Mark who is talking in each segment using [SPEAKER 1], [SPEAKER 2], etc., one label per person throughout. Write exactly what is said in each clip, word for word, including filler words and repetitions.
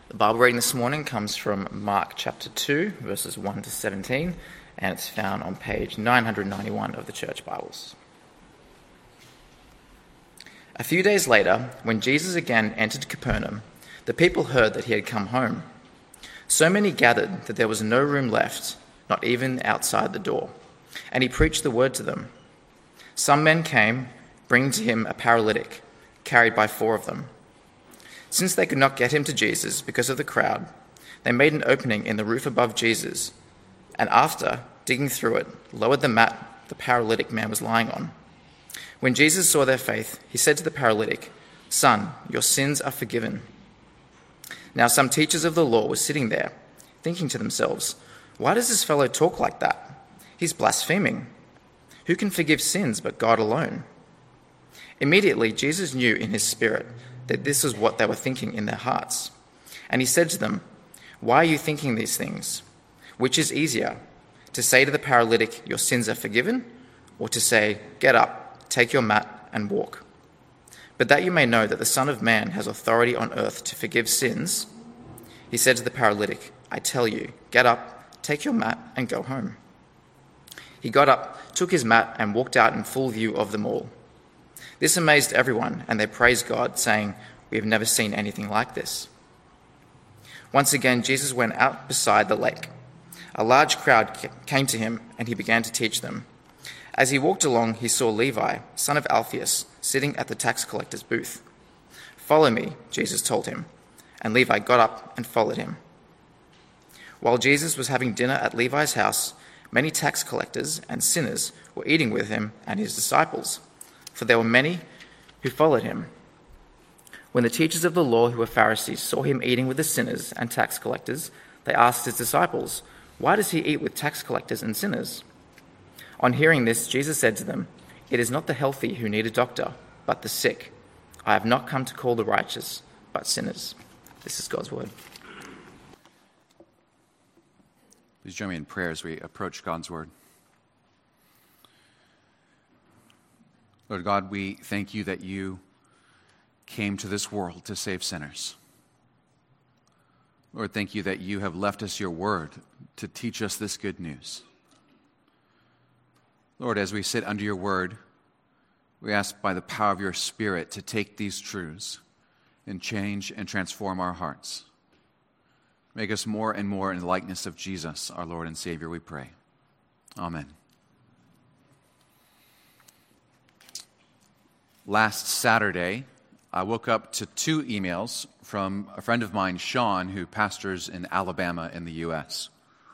[SPEAKER 1] The Bible reading this morning comes from Mark chapter two, verses one to seventeen, and it's found on page nine ninety-one of the Church Bibles. A few days later, when Jesus again entered Capernaum, the people heard that he had come home. So many gathered that there was no room left, not even outside the door, and he preached the word to them. Some men came, bringing to him a paralytic, carried by four of them. Since they could not get him to Jesus because of the crowd, they made an opening in the roof above Jesus, and after digging through it, lowered the mat the paralytic man was lying on. When Jesus saw their faith, he said to the paralytic, "Son, your sins are forgiven." Now some teachers of the law were sitting there, thinking to themselves, "Why does this fellow talk like that? He's blaspheming. Who can forgive sins but God alone?" Immediately Jesus knew in his spirit that this was what they were thinking in their hearts. And he said to them, "Why are you thinking these things? Which is easier, to say to the paralytic, 'Your sins are forgiven,' or to say, 'Get up, take your mat, and walk'? But that you may know that the Son of Man has authority on earth to forgive sins," he said to the paralytic, "I tell you, get up, take your mat, and go home." He got up, took his mat, and walked out in full view of them all. This amazed everyone, and they praised God, saying, "We have never seen anything like this." Once again, Jesus went out beside the lake. A large crowd came to him, and he began to teach them. As he walked along, he saw Levi, son of Alphaeus, sitting at the tax collector's booth. "Follow me," Jesus told him, and Levi got up and followed him. While Jesus was having dinner at Levi's house, many tax collectors and sinners were eating with him and his disciples, for there were many who followed him. When the teachers of the law who were Pharisees saw him eating with the sinners and tax collectors, they asked his disciples, "Why does he eat with tax collectors and sinners?" On hearing this, Jesus said to them, "It is not the healthy who need a doctor, but the sick. I have not come to call the righteous, but sinners." This is God's word.
[SPEAKER 2] Please join me in prayer as we approach God's word. Lord God, we thank you that you came to this world to save sinners. Lord, thank you that you have left us your word to teach us this good news. Lord, as we sit under your word, we ask by the power of your Spirit to take these truths and change and transform our hearts. Make us more and more in the likeness of Jesus, our Lord and Savior, we pray. Amen. Last Saturday, I woke up to two emails from a friend of mine, Sean, who pastors in Alabama in the U S.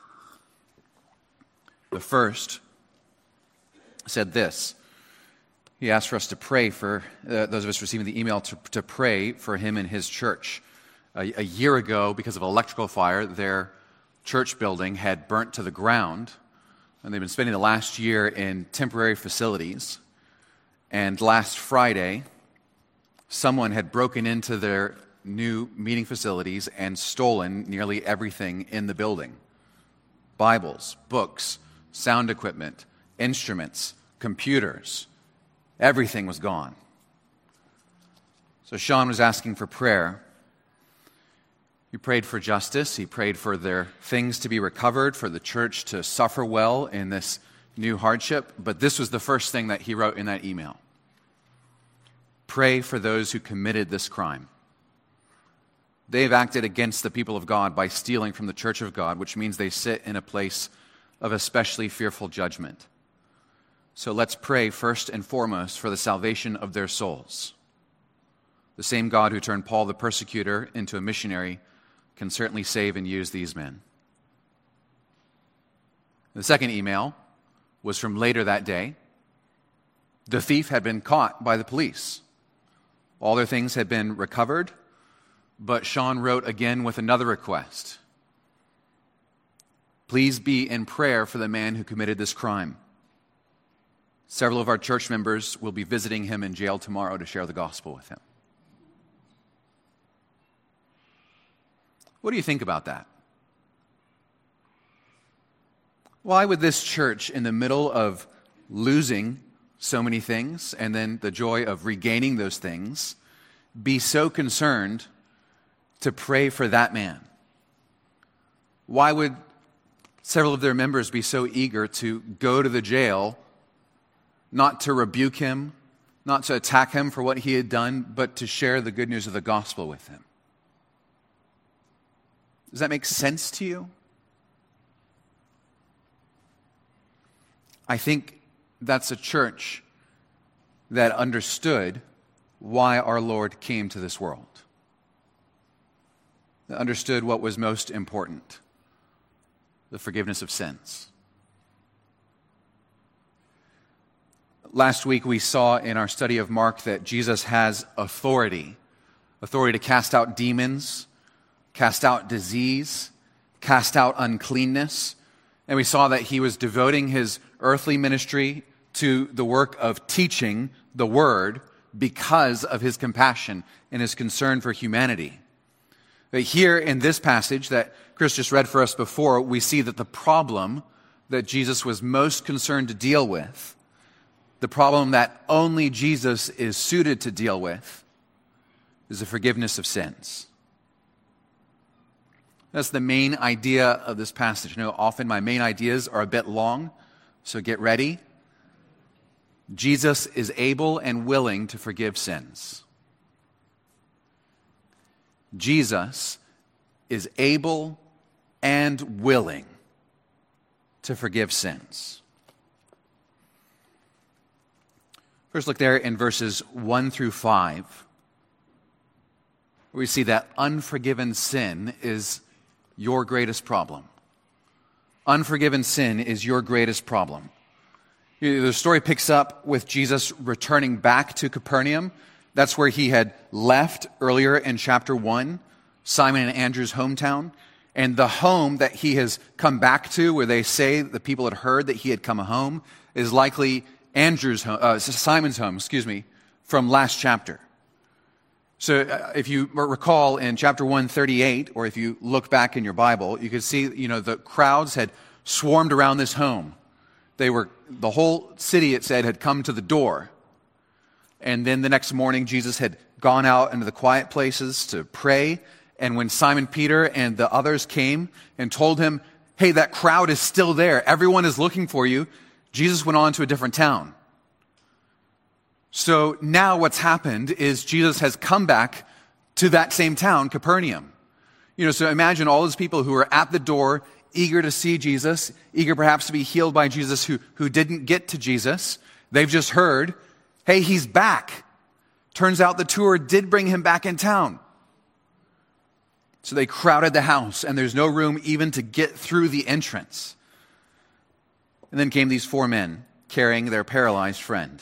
[SPEAKER 2] The first said this. He asked for us to pray for, uh, those of us receiving the email, to, to pray for him and his church. A, a year ago, because of electrical fire, their church building had burnt to the ground, and they've been spending the last year in temporary facilities. And last Friday, someone had broken into their new meeting facilities and stolen nearly everything in the building. Bibles, books, sound equipment, instruments, computers. Everything was gone. So Sean was asking for prayer. He prayed for justice. He prayed for their things to be recovered, for the church to suffer well in this new hardship. But this was the first thing that he wrote in that email. Pray for those who committed this crime. They've acted against the people of God by stealing from the church of God, which means they sit in a place of especially fearful judgment. So let's pray first and foremost for the salvation of their souls. The same God who turned Paul the persecutor into a missionary can certainly save and use these men. The second email was from later that day. The thief had been caught by the police. All their things had been recovered, but Sean wrote again with another request. Please be in prayer for the man who committed this crime. Several of our church members will be visiting him in jail tomorrow to share the gospel with him. What do you think about that? Why would this church, in the middle of losing so many things and then the joy of regaining those things, be so concerned to pray for that man? Why would several of their members be so eager to go to the jail, not to rebuke him, not to attack him for what he had done, but to share the good news of the gospel with him? Does that make sense to you? I think that's a church that understood why our Lord came to this world. That understood what was most important: the forgiveness of sins. Last week we saw in our study of Mark that Jesus has authority, authority to cast out demons, cast out disease, cast out uncleanness. And we saw that he was devoting his earthly ministry to the work of teaching the word because of his compassion and his concern for humanity. But here in this passage that Chris just read for us before, we see that the problem that Jesus was most concerned to deal with, the problem that only Jesus is suited to deal with, is the forgiveness of sins. That's the main idea of this passage. You know, often my main ideas are a bit long, so get ready. Jesus is able and willing to forgive sins. Jesus is able and willing to forgive sins. First, look there in verses one through five, where we see that unforgiven sin is your greatest problem. Unforgiven sin is your greatest problem. The story picks up with Jesus returning back to Capernaum. That's where he had left earlier in chapter one, Simon and Andrew's hometown. And the home that he has come back to, where they say the people had heard that he had come home, is likely Andrew's home, uh, Simon's home, excuse me, from last chapter. So uh, if you recall in chapter one thirty-eight, or if you look back in your Bible, you could see, you know, the crowds had swarmed around this home. They were, the whole city, it said, had come to the door. And then the next morning, Jesus had gone out into the quiet places to pray. And when Simon Peter and the others came and told him, hey, that crowd is still there, everyone is looking for you, Jesus went on to a different town. So now what's happened is Jesus has come back to that same town, Capernaum. You know, so imagine all those people who are at the door, eager to see Jesus, eager perhaps to be healed by Jesus, who, who didn't get to Jesus. They've just heard, hey, he's back. Turns out the tour did bring him back in town. So they crowded the house, and there's no room even to get through the entrance. And then came these four men carrying their paralyzed friend.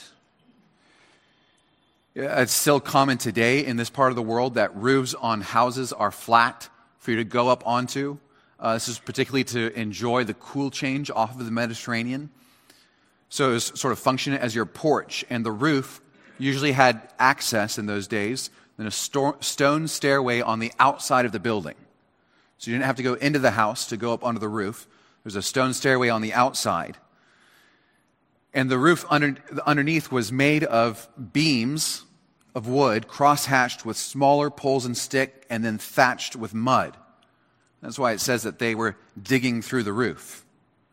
[SPEAKER 2] It's still common today in this part of the world that roofs on houses are flat for you to go up onto. Uh, this is particularly to enjoy the cool change off of the Mediterranean. So it was sort of functioning as your porch, and the roof usually had access in those days, then a sto- stone stairway on the outside of the building. So you didn't have to go into the house to go up onto the roof. There's a stone stairway on the outside. And the roof under, underneath was made of beams of wood, cross-hatched with smaller poles and stick, and then thatched with mud. That's why it says that they were digging through the roof.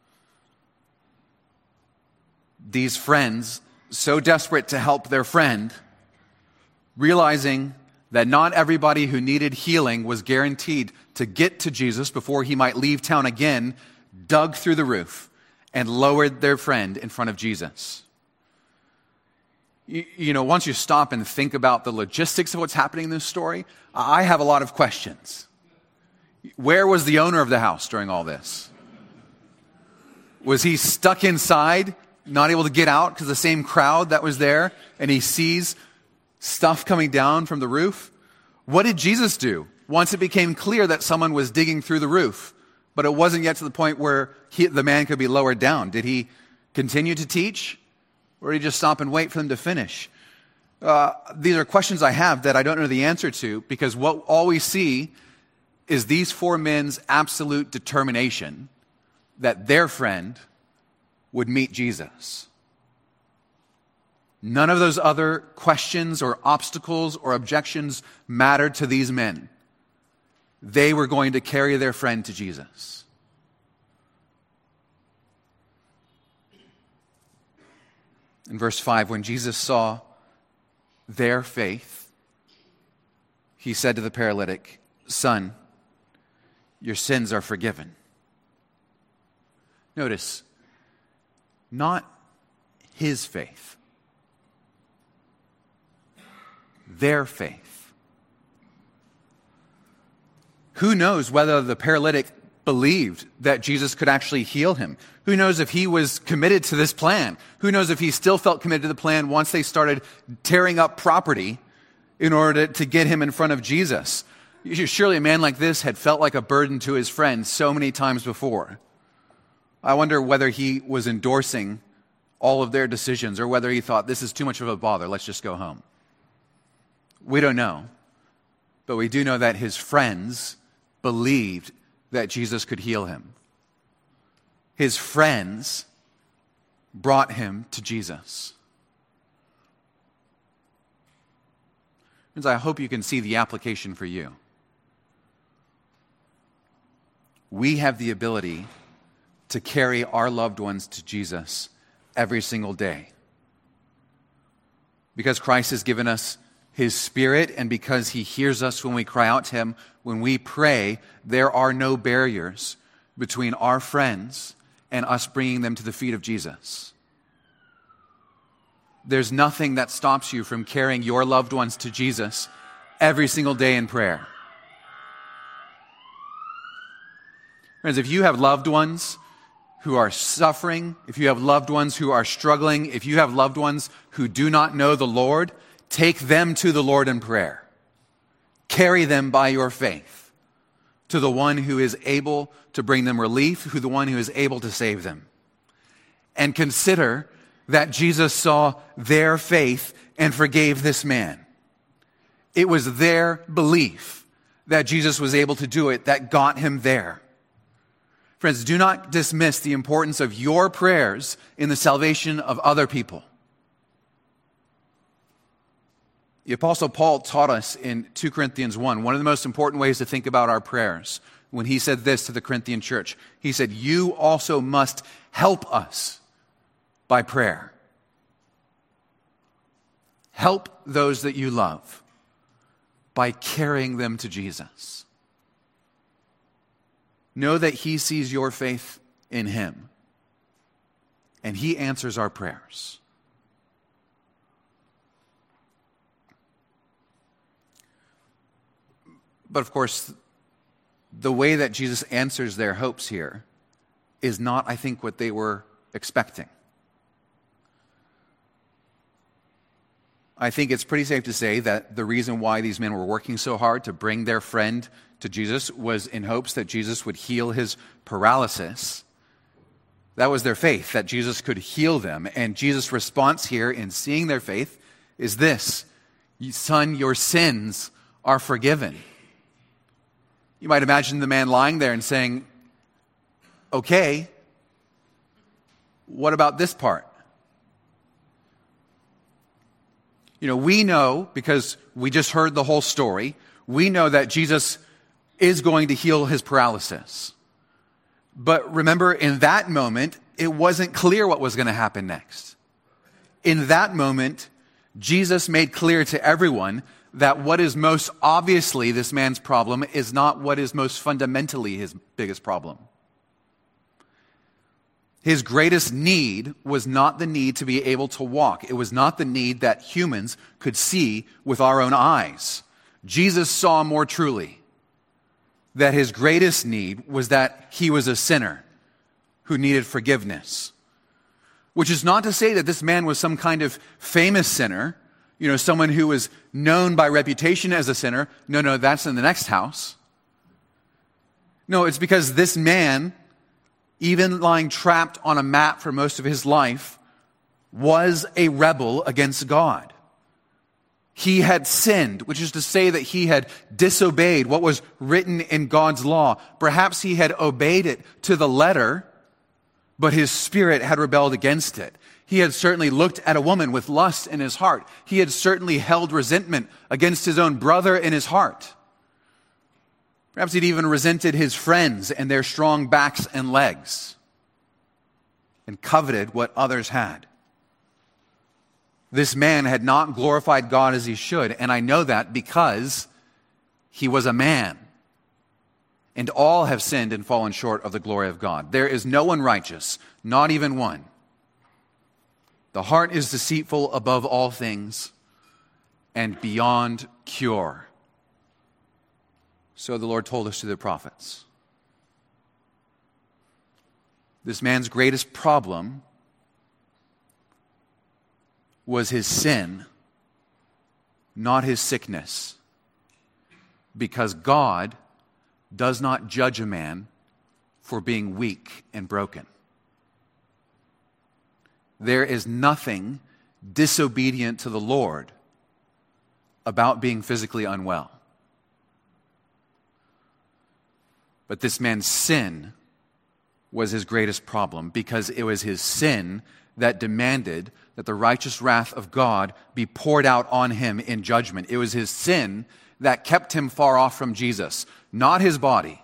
[SPEAKER 2] These friends, so desperate to help their friend, realizing that not everybody who needed healing was guaranteed to get to Jesus before he might leave town again, dug through the roof and lowered their friend in front of Jesus. You, you know, once you stop and think about the logistics of what's happening in this story, I have a lot of questions. Where was the owner of the house during all this? Was he stuck inside, not able to get out because the same crowd that was there, and he sees stuff coming down from the roof? What did Jesus do once it became clear that someone was digging through the roof, but it wasn't yet to the point where he, the man could be lowered down? Did he continue to teach, or did he just stop and wait for them to finish? Uh, these are questions I have that I don't know the answer to, because what all we see is these four men's absolute determination that their friend would meet Jesus. None of those other questions or obstacles or objections mattered to these men. they were going to carry their friend to Jesus. In verse five, when Jesus saw their faith, he said to the paralytic, "Son, your sins are forgiven." Notice, not his faith, their faith. Who knows whether the paralytic believed that Jesus could actually heal him? Who knows if he was committed to this plan? Who knows if he still felt committed to the plan once they started tearing up property in order to, to get him in front of Jesus? Surely a man like this had felt like a burden to his friends so many times before. I wonder whether he was endorsing all of their decisions or whether he thought, this is too much of a bother, let's just go home. We don't know. But we do know that his friends believed that Jesus could heal him. His friends brought him to Jesus. Friends, I hope you can see the application for you. We have the ability to carry our loved ones to Jesus every single day. Because Christ has given us His Spirit, and because He hears us when we cry out to Him, when we pray, there are no barriers between our friends and us bringing them to the feet of Jesus. There's nothing that stops you from carrying your loved ones to Jesus every single day in prayer. Friends, if you have loved ones who are suffering, if you have loved ones who are struggling, if you have loved ones who do not know the Lord, take them to the Lord in prayer. Carry them by your faith to the one who is able to bring them relief, who the one who is able to save them. And consider that Jesus saw their faith and forgave this man. It was their belief that Jesus was able to do it that got him there. Friends, do not dismiss the importance of your prayers in the salvation of other people. The Apostle Paul taught us in two Corinthians one, one of the most important ways to think about our prayers, when he said this to the Corinthian church. He said, "You also must help us by prayer." Help those that you love by carrying them to Jesus. Know that He sees your faith in Him, and He answers our prayers. But of course, the way that Jesus answers their hopes here is not, I think, what they were expecting. I think it's pretty safe to say that the reason why these men were working so hard to bring their friend to Jesus was in hopes that Jesus would heal his paralysis. That was their faith, that Jesus could heal them. And Jesus' response here in seeing their faith is this: "Son, your sins are forgiven." You might imagine the man lying there and saying, "Okay, what about this part?" You know, we know, because we just heard the whole story, we know that Jesus is going to heal his paralysis. But remember, in that moment, it wasn't clear what was going to happen next. In that moment, Jesus made clear to everyone that what is most obviously this man's problem is not what is most fundamentally his biggest problem. His greatest need was not the need to be able to walk. It was not the need that humans could see with our own eyes. Jesus saw more truly that his greatest need was that he was a sinner who needed forgiveness. Which is not to say that this man was some kind of famous sinner, you know, someone who was known by reputation as a sinner. No, no, that's in the next house. No, it's because this man, even lying trapped on a mat for most of his life, was a rebel against God. He had sinned, which is to say that he had disobeyed what was written in God's law. Perhaps he had obeyed it to the letter, but his spirit had rebelled against it. He had certainly looked at a woman with lust in his heart. He had certainly held resentment against his own brother in his heart. Perhaps he'd even resented his friends and their strong backs and legs and coveted what others had. This man had not glorified God as he should, and I know that because he was a man. And all have sinned and fallen short of the glory of God. There is no one righteous, not even one. The heart is deceitful above all things and beyond cure. So the Lord told us through the prophets. This man's greatest problem was his sin, not his sickness. Because God does not judge a man for being weak and broken. There is nothing disobedient to the Lord about being physically unwell. But this man's sin was his greatest problem because it was his sin that demanded that the righteous wrath of God be poured out on him in judgment. It was his sin that kept him far off from Jesus, not his body.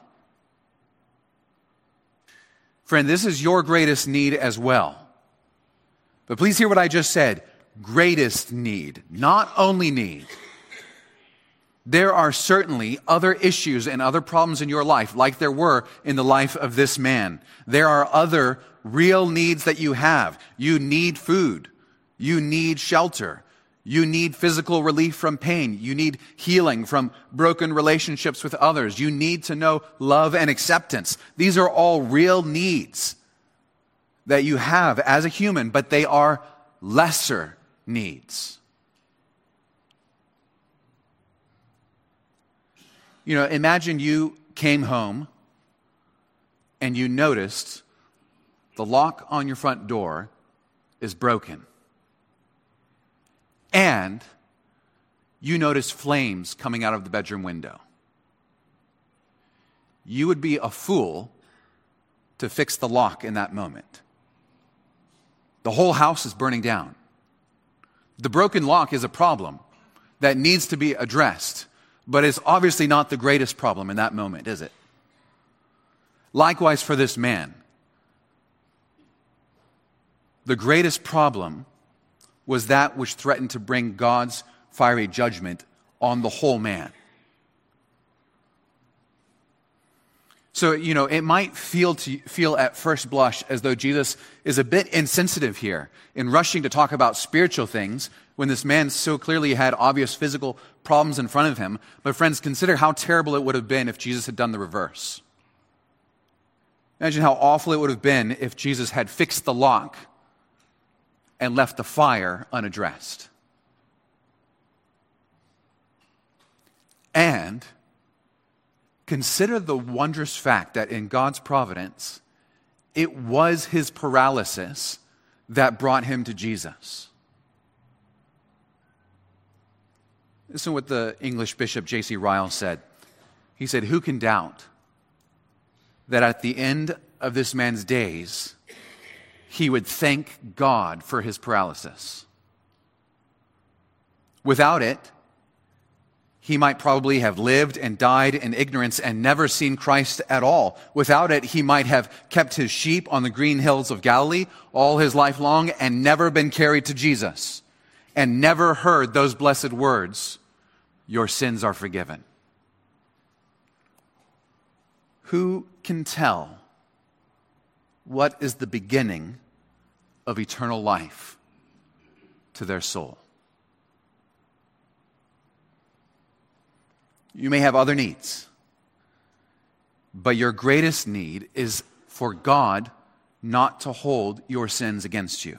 [SPEAKER 2] Friend, this is your greatest need as well. But please hear what I just said. Greatest need, not only need. There are certainly other issues and other problems in your life, like there were in the life of this man. There are other real needs that you have. You need food. You need shelter. You need physical relief from pain. You need healing from broken relationships with others. You need to know love and acceptance. These are all real needs that you have as a human, but they are lesser needs. You know, imagine you came home and you noticed the lock on your front door is broken. And you notice flames coming out of the bedroom window. You would be a fool to fix the lock in that moment. The whole house is burning down. The broken lock is a problem that needs to be addressed, but it's obviously not the greatest problem in that moment, is it? Likewise for this man. The greatest problem was that which threatened to bring God's fiery judgment on the whole man. So, you know, it might feel to feel at first blush as though Jesus is a bit insensitive here in rushing to talk about spiritual things when this man so clearly had obvious physical problems in front of him. But friends, consider how terrible it would have been if Jesus had done the reverse. Imagine how awful it would have been if Jesus had fixed the lock and left the fire unaddressed. And consider the wondrous fact that in God's providence, it was his paralysis that brought him to Jesus. Listen to what the English Bishop J C Ryle said. He said, "Who can doubt that at the end of this man's days, he would thank God for his paralysis? Without it, he might probably have lived and died in ignorance and never seen Christ at all. Without it, he might have kept his sheep on the green hills of Galilee all his life long and never been carried to Jesus and never heard those blessed words, 'Your sins are forgiven.'" Who can tell what is the beginning of eternal life to their soul? You may have other needs, but your greatest need is for God not to hold your sins against you.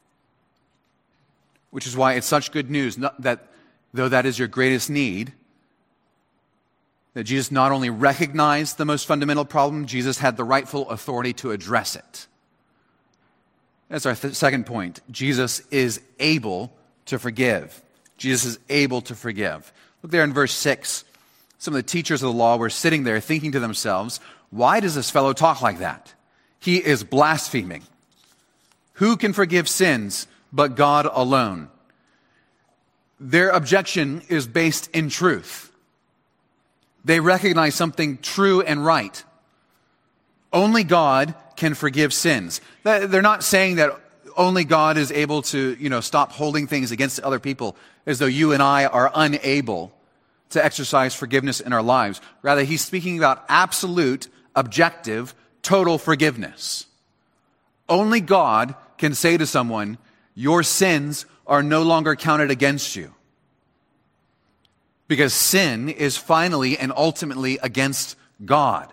[SPEAKER 2] Which is why it's such good news that though that is your greatest need, that Jesus not only recognized the most fundamental problem, Jesus had the rightful authority to address it. That's our th- second point. Jesus is able to forgive. Jesus is able to forgive. Look there in verse six. Some of the teachers of the law were sitting there thinking to themselves, "Why does this fellow talk like that? He is blaspheming. Who can forgive sins but God alone?" Their objection is based in truth. They recognize something true and right. Only God can forgive sins. They're not saying that only God is able to, you know, stop holding things against other people as though you and I are unable to exercise forgiveness in our lives. Rather, he's speaking about absolute, objective, total forgiveness. Only God can say to someone, your sins are no longer counted against you. Because sin is finally and ultimately against God.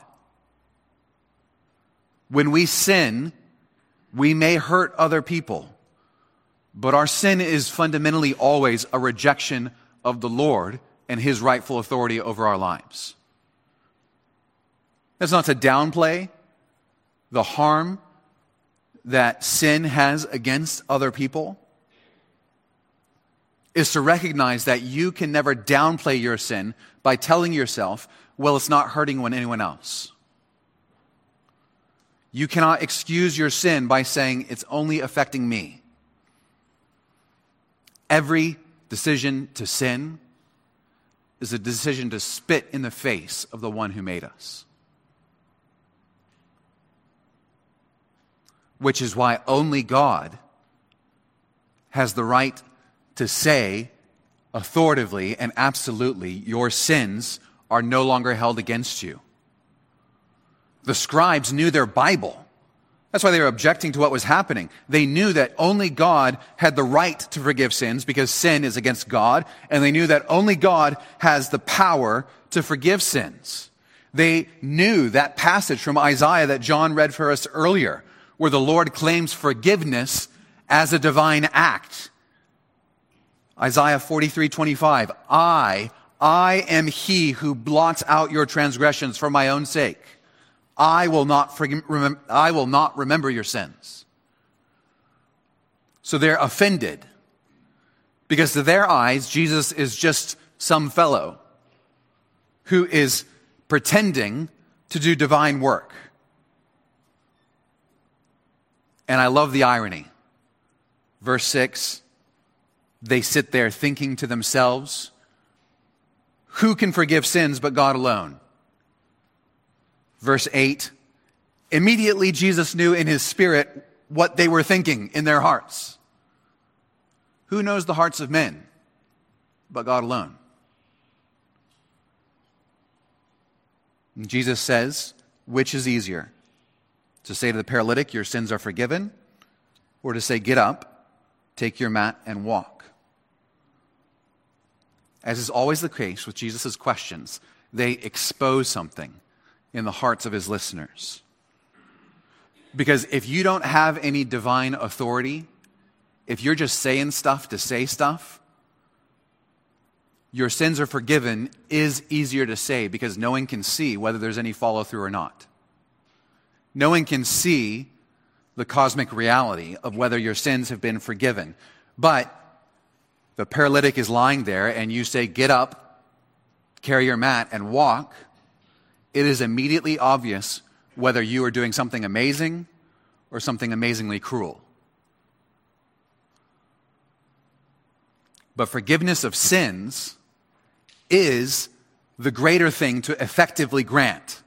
[SPEAKER 2] When we sin, we may hurt other people, but our sin is fundamentally always a rejection of the Lord and his rightful authority over our lives. That's not to downplay the harm that sin has against other people. Is to recognize that you can never downplay your sin by telling yourself, well, it's not hurting anyone else. You cannot excuse your sin by saying it's only affecting me. Every decision to sin is a decision to spit in the face of the one who made us. Which is why only God has the right to say authoritatively and absolutely, your sins are no longer held against you. The scribes knew their Bible. That's why they were objecting to what was happening. They knew that only God had the right to forgive sins because sin is against God, and they knew that only God has the power to forgive sins. They knew that passage from Isaiah that John read for us earlier, where the Lord claims forgiveness as a divine act. Isaiah forty-three twenty-five, I, I am he who blots out your transgressions for my own sake. I will not forg- remem- I will not remember your sins. So they're offended because to their eyes, Jesus is just some fellow who is pretending to do divine work. And I love the irony. Verse six, they sit there thinking to themselves, who can forgive sins but God alone? Verse eight, immediately Jesus knew in his spirit what they were thinking in their hearts. Who knows the hearts of men but God alone? And Jesus says, which is easier? To say to the paralytic, your sins are forgiven, or to say, get up, take your mat, and walk? As is always the case with Jesus' questions, they expose something in the hearts of his listeners. Because if you don't have any divine authority, if you're just saying stuff to say stuff, your sins are forgiven is easier to say because no one can see whether there's any follow through or not. No one can see the cosmic reality of whether your sins have been forgiven. But the paralytic is lying there and you say, get up, carry your mat, and walk. It is immediately obvious whether you are doing something amazing or something amazingly cruel. But forgiveness of sins is the greater thing to effectively grant.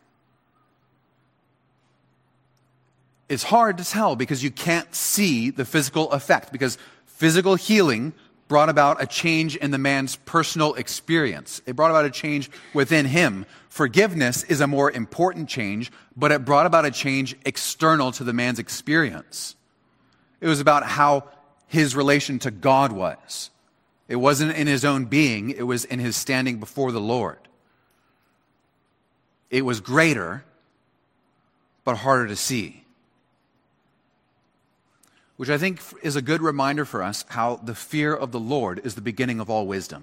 [SPEAKER 2] It's hard to tell because you can't see the physical effect, because physical healing brought about a change in the man's personal experience. It brought about a change within him. Forgiveness is a more important change, but it brought about a change external to the man's experience. It was about how his relation to God was. It wasn't in his own being, it was in his standing before the Lord. It was greater, but harder to see. Which I think is a good reminder for us how the fear of the Lord is the beginning of all wisdom.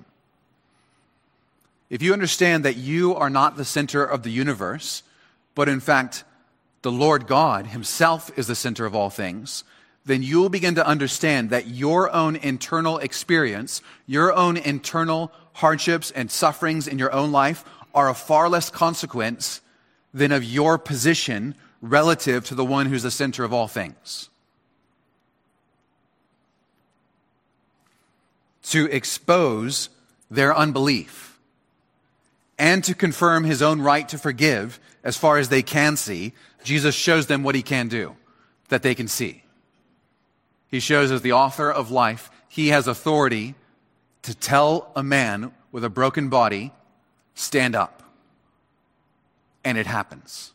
[SPEAKER 2] If you understand that you are not the center of the universe, but in fact, the Lord God himself is the center of all things, then you will begin to understand that your own internal experience, your own internal hardships and sufferings in your own life are of far less consequence than of your position relative to the one who's the center of all things. To expose their unbelief and to confirm his own right to forgive as far as they can see, Jesus shows them what he can do, that they can see. He shows as the author of life, he has authority to tell a man with a broken body, stand up. And it happens.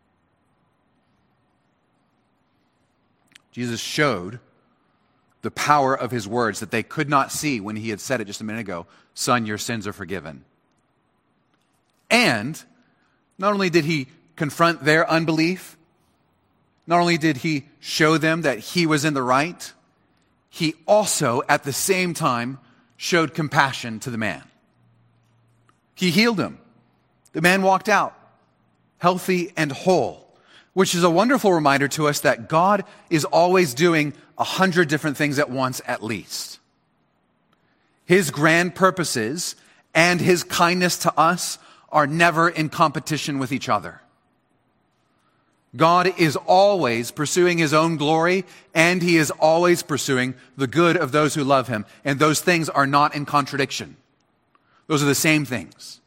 [SPEAKER 2] Jesus showed the power of his words that they could not see when he had said it just a minute ago, "Son, your sins are forgiven." And not only did he confront their unbelief, not only did he show them that he was in the right, he also at the same time showed compassion to the man. He healed him. The man walked out healthy and whole, which is a wonderful reminder to us that God is always doing a hundred different things at once at least. His grand purposes and his kindness to us are never in competition with each other. God is always pursuing his own glory, and he is always pursuing the good of those who love him. And those things are not in contradiction. Those are the same things.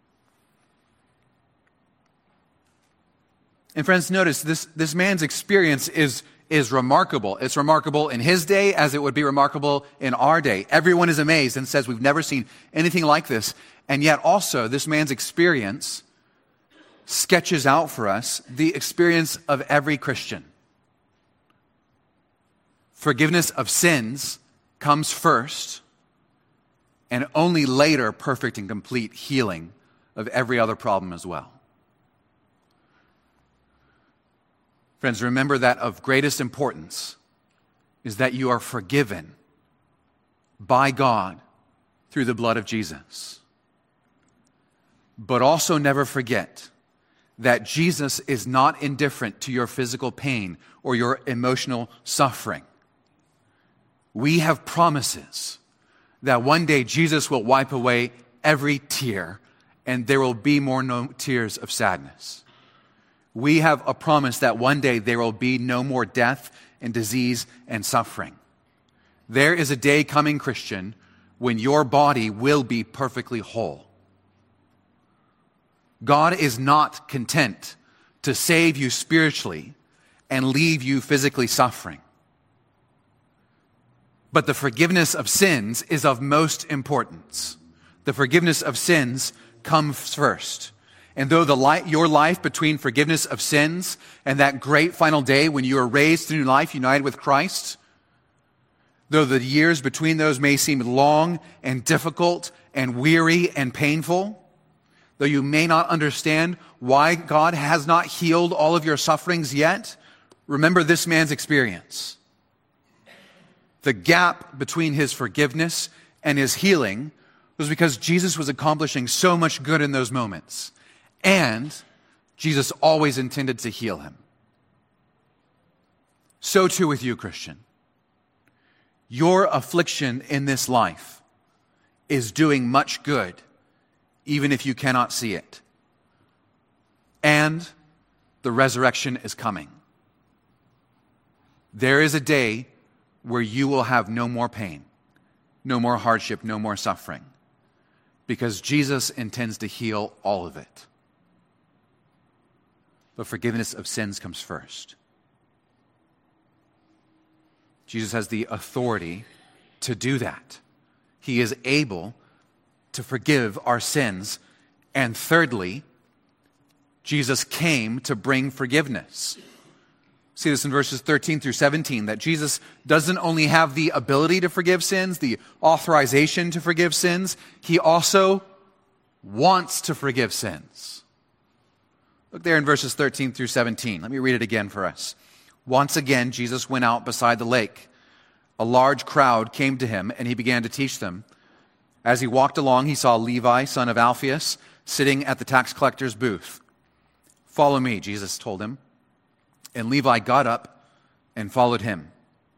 [SPEAKER 2] And friends, notice this, this man's experience is, is remarkable. It's remarkable in his day as it would be remarkable in our day. Everyone is amazed and says, we've never seen anything like this. And yet also, this man's experience sketches out for us the experience of every Christian. Forgiveness of sins comes first, and only later perfect and complete healing of every other problem as well. Friends, remember that of greatest importance is that you are forgiven by God through the blood of Jesus. But also never forget that Jesus is not indifferent to your physical pain or your emotional suffering. We have promises that one day Jesus will wipe away every tear and there will be more no tears of sadness. We have a promise that one day there will be no more death and disease and suffering. There is a day coming, Christian, when your body will be perfectly whole. God is not content to save you spiritually and leave you physically suffering. But the forgiveness of sins is of most importance. The forgiveness of sins comes first. And though the light, your life between forgiveness of sins and that great final day when you are raised to new life united with Christ, though the years between those may seem long and difficult and weary and painful, though you may not understand why God has not healed all of your sufferings yet, remember this man's experience. The gap between his forgiveness and his healing was because Jesus was accomplishing so much good in those moments. And Jesus always intended to heal him. So too with you, Christian. Your affliction in this life is doing much good, even if you cannot see it. And the resurrection is coming. There is a day where you will have no more pain, no more hardship, no more suffering, because Jesus intends to heal all of it. But forgiveness of sins comes first. Jesus has the authority to do that. He is able to forgive our sins. And thirdly, Jesus came to bring forgiveness. See this in verses thirteen through seventeen, that Jesus doesn't only have the ability to forgive sins, the authorization to forgive sins, he also wants to forgive sins. Look there in verses thirteen through seventeen. Let me read it again for us. Once again, Jesus went out beside the lake. A large crowd came to him, and he began to teach them. As he walked along, he saw Levi, son of Alphaeus, sitting at the tax collector's booth. "Follow me," Jesus told him. And Levi got up and followed him.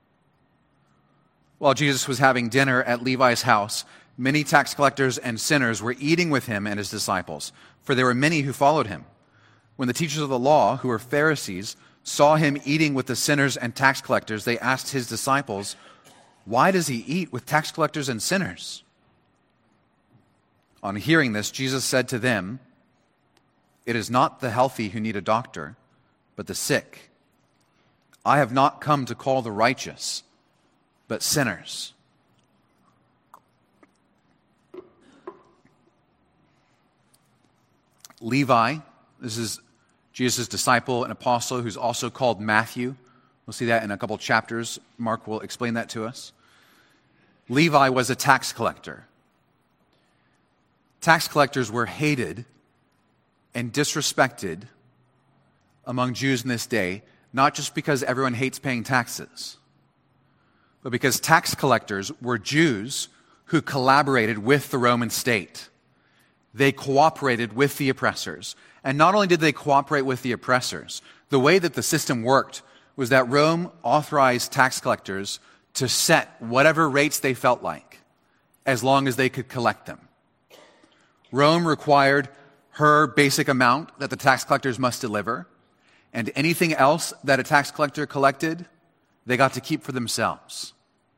[SPEAKER 2] While Jesus was having dinner at Levi's house, many tax collectors and sinners were eating with him and his disciples, for there were many who followed him. When the teachers of the law, who were Pharisees, saw him eating with the sinners and tax collectors, they asked his disciples, "Why does he eat with tax collectors and sinners?" On hearing this, Jesus said to them, "It is not the healthy who need a doctor, but the sick. I have not come to call the righteous, but sinners." Levi, this is Jesus' disciple and apostle who's also called Matthew. We'll see that in a couple chapters. Mark will explain that to us. Levi was a tax collector. Tax collectors were hated and disrespected among Jews in this day, not just because everyone hates paying taxes, but because tax collectors were Jews who collaborated with the Roman state. They cooperated with the oppressors. And not only did they cooperate with the oppressors, the way that the system worked was that Rome authorized tax collectors to set whatever rates they felt like, as long as they could collect them. Rome required her basic amount that the tax collectors must deliver, and anything else that a tax collector collected, they got to keep for themselves.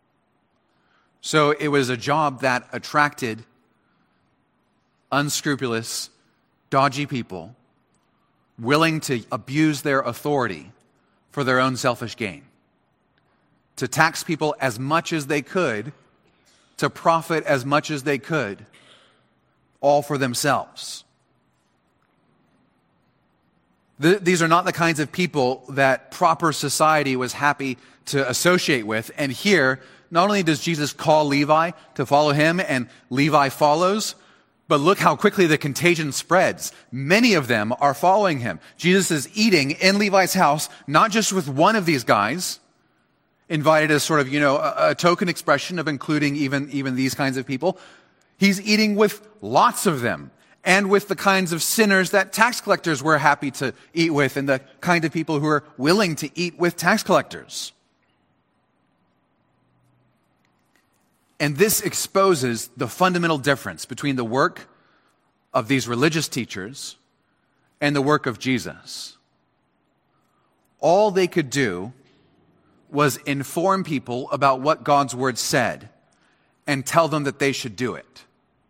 [SPEAKER 2] So it was a job that attracted unscrupulous, dodgy people willing to abuse their authority for their own selfish gain, to tax people as much as they could, to profit as much as they could, all for themselves. Th- these are not the kinds of people that proper society was happy to associate with. And here, not only does Jesus call Levi to follow him, and Levi follows, but look how quickly the contagion spreads. Many of them are following him. Jesus is eating in Levi's house, not just with one of these guys, invited as sort of, you know, a, a token expression of including even, even these kinds of people. He's eating with lots of them, and with the kinds of sinners that tax collectors were happy to eat with, and the kind of people who are willing to eat with tax collectors. And this exposes the fundamental difference between the work of these religious teachers and the work of Jesus. All they could do was inform people about what God's word said and tell them that they should do it.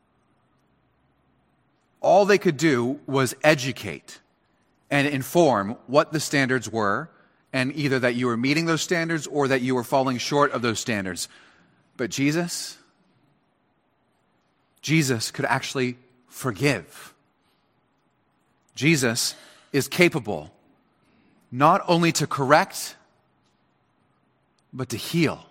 [SPEAKER 2] All they could do was educate and inform what the standards were, and either that you were meeting those standards or that you were falling short of those standards. But Jesus, Jesus could actually forgive. Jesus is capable not only to correct, but to heal.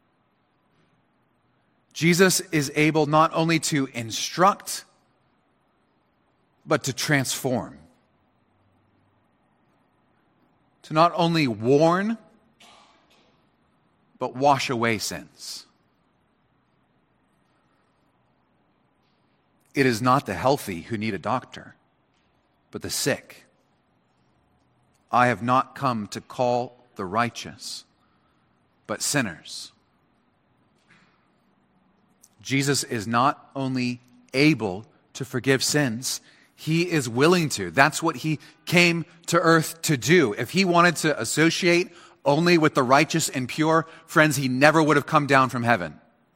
[SPEAKER 2] Jesus is able not only to instruct, but to transform. To not only warn, but wash away sins. It is not the healthy who need a doctor, but the sick. I have not come to call the righteous, but sinners. Jesus is not only able to forgive sins, he is willing to. That's what he came to earth to do. If he wanted to associate only with the righteous and pure, friends, he never would have come down from heaven.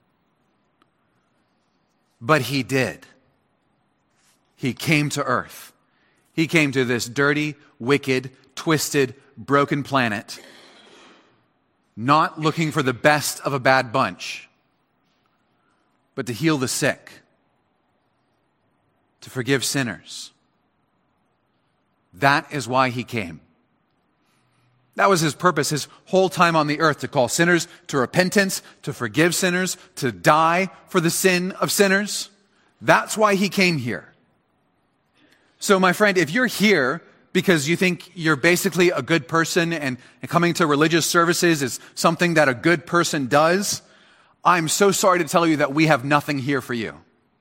[SPEAKER 2] But he did. He came to earth. He came to this dirty, wicked, twisted, broken planet, not looking for the best of a bad bunch, but to heal the sick, to forgive sinners. That is why he came. That was his purpose, his whole time on the earth, to call sinners to repentance, to forgive sinners, to die for the sin of sinners. That's why he came here. So, my friend, if you're here because you think you're basically a good person and, and coming to religious services is something that a good person does, I'm so sorry to tell you that we have nothing here for you.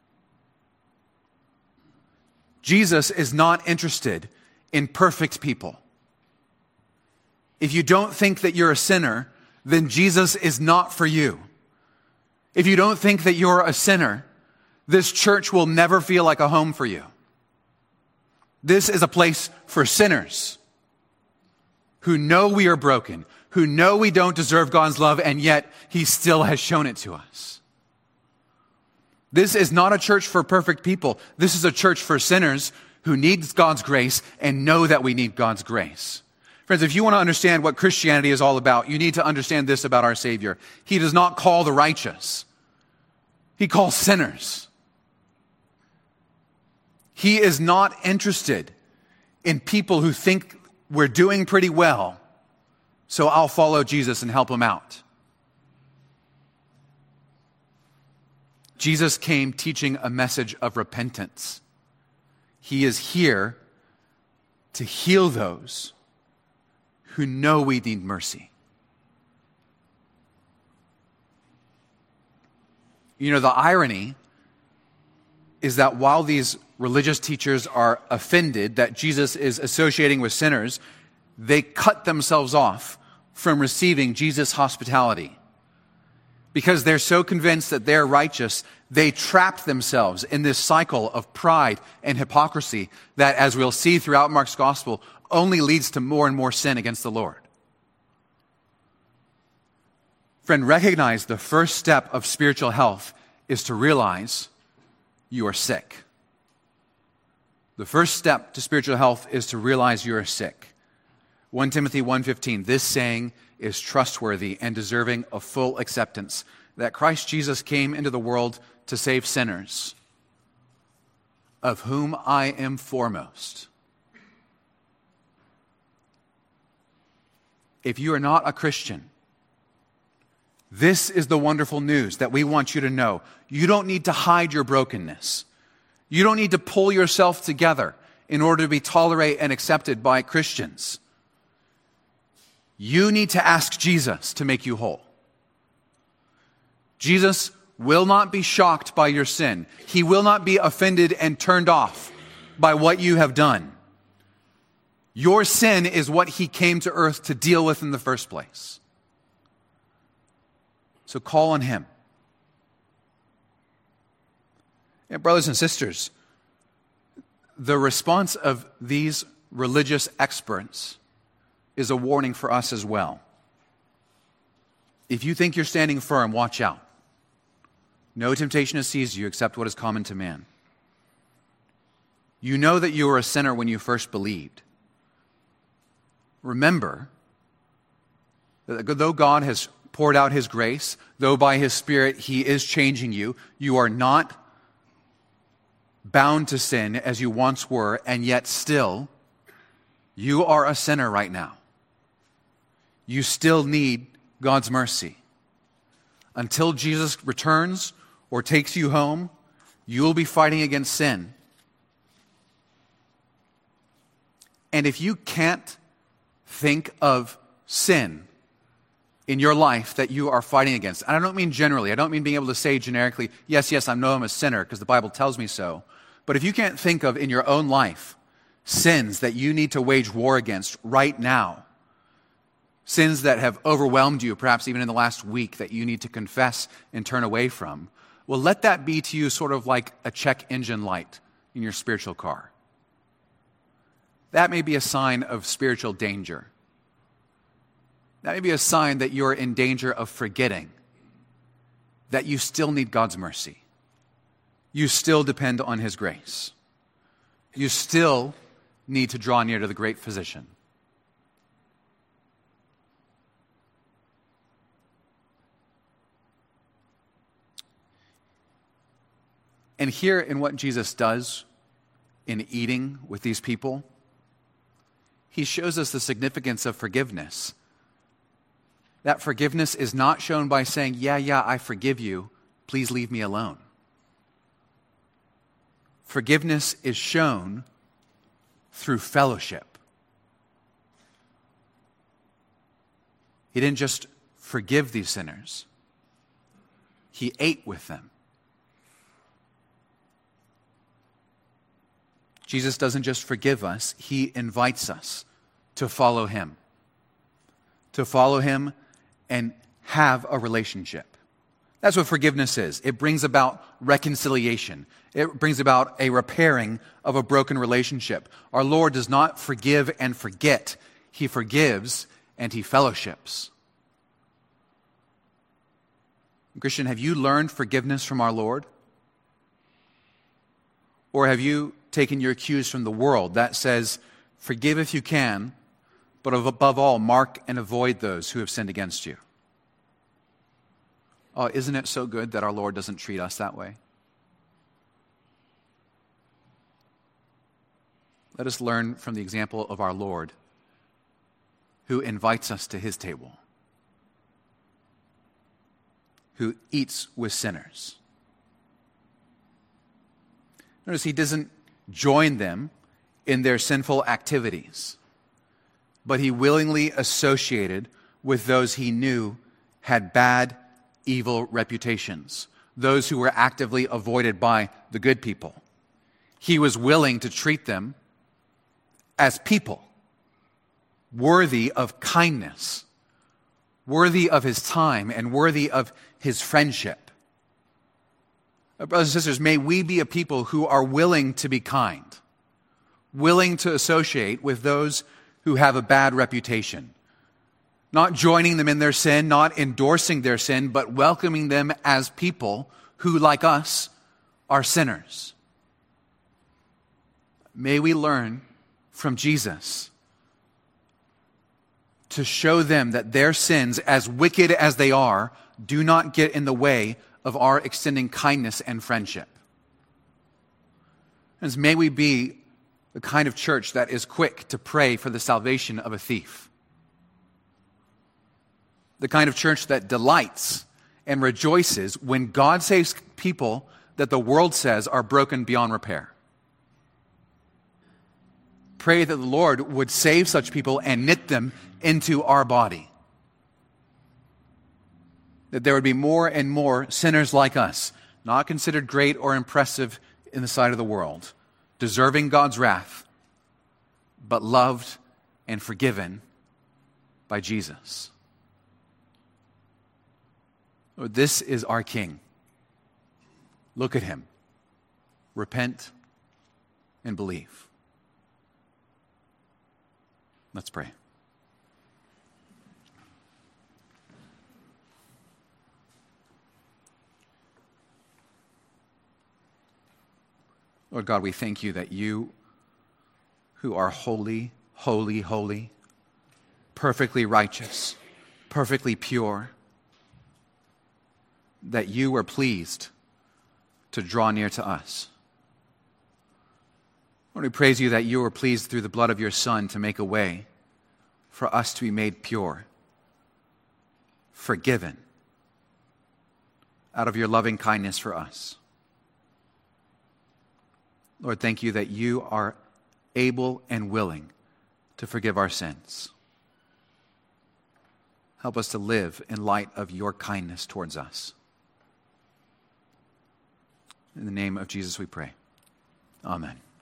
[SPEAKER 2] Jesus is not interested in perfect people. If you don't think that you're a sinner, then Jesus is not for you. If you don't think that you're a sinner, this church will never feel like a home for you. This is a place for sinners who know we are broken, who know we don't deserve God's love, and yet he still has shown it to us. This is not a church for perfect people. This is a church for sinners who need God's grace and know that we need God's grace. Friends, if you want to understand what Christianity is all about, you need to understand this about our Savior. He does not call the righteous. He calls sinners. He is not interested in people who think we're doing pretty well, so I'll follow Jesus and help him out. Jesus came teaching a message of repentance. He is here to heal those who know we need mercy. You know, the irony is that while these religious teachers are offended that Jesus is associating with sinners, they cut themselves off from receiving Jesus' hospitality. Because they're so convinced that they're righteous, they trap themselves in this cycle of pride and hypocrisy that, as we'll see throughout Mark's gospel, only leads to more and more sin against the Lord. Friend, recognize the first step of spiritual health is to realize you are sick. The first step to spiritual health is to realize you are sick. First Timothy one fifteen, this saying is trustworthy and deserving of full acceptance, that Christ Jesus came into the world to save sinners, of whom I am foremost. If you are not a Christian, this is the wonderful news that we want you to know. You don't need to hide your brokenness. You don't need to pull yourself together in order to be tolerated and accepted by Christians. You need to ask Jesus to make you whole. Jesus will not be shocked by your sin. He will not be offended and turned off by what you have done. Your sin is what he came to earth to deal with in the first place. So call on him. And brothers and sisters, the response of these religious experts is a warning for us as well. If you think you're standing firm, watch out. No temptation has seized you except what is common to man. You know that you were a sinner when you first believed. Remember that though God has poured out his grace, though by his Spirit he is changing you, you are not bound to sin as you once were, and yet still, you are a sinner right now. You still need God's mercy. Until Jesus returns or takes you home, you will be fighting against sin. And if you can't think of sin in your life that you are fighting against, and I don't mean generally, I don't mean being able to say generically, yes, yes, I know I'm a sinner because the Bible tells me so. But if you can't think of in your own life sins that you need to wage war against right now, sins that have overwhelmed you, perhaps even in the last week, that you need to confess and turn away from, well, let that be to you sort of like a check engine light in your spiritual car. That may be a sign of spiritual danger. That may be a sign that you're in danger of forgetting that you still need God's mercy. You still depend on his grace. You still need to draw near to the great physician. And here in what Jesus does in eating with these people, he shows us the significance of forgiveness. That forgiveness is not shown by saying, yeah, yeah, I forgive you, please leave me alone. Forgiveness is shown through fellowship. He didn't just forgive these sinners. He ate with them. Jesus doesn't just forgive us, he invites us to follow him. To follow him and have a relationship. That's what forgiveness is. It brings about reconciliation. It brings about a repairing of a broken relationship. Our Lord does not forgive and forget. He forgives and he fellowships. Christian, have you learned forgiveness from our Lord? Or have you taken your cues from the world that says, forgive if you can, but above all, mark and avoid those who have sinned against you? Oh, isn't it so good that our Lord doesn't treat us that way? Let us learn from the example of our Lord, who invites us to his table, who eats with sinners. Notice he doesn't join them in their sinful activities, but he willingly associated with those he knew had bad, evil reputations, those who were actively avoided by the good people. He was willing to treat them as people, worthy of kindness, worthy of his time, and worthy of his friendship. Brothers and sisters, may we be a people who are willing to be kind, willing to associate with those who have a bad reputation, not joining them in their sin, not endorsing their sin, but welcoming them as people who, like us, are sinners. May we learn from Jesus to show them that their sins, as wicked as they are, do not get in the way of our extending kindness and friendship. And may we be the kind of church that is quick to pray for the salvation of a thief. The kind of church that delights and rejoices when God saves people that the world says are broken beyond repair. Pray that the Lord would save such people and knit them into our body. That there would be more and more sinners like us, not considered great or impressive in the sight of the world, deserving God's wrath, but loved and forgiven by Jesus. Lord, this is our King. Look at him. Repent and believe. Let's pray. Lord God, we thank you that you, who are holy, holy, holy, perfectly righteous, perfectly pure, that you were pleased to draw near to us. Lord, we praise you that you were pleased through the blood of your Son to make a way for us to be made pure, forgiven, out of your loving kindness for us. Lord, thank you that you are able and willing to forgive our sins. Help us to live in light of your kindness towards us. In the name of Jesus we pray. Amen.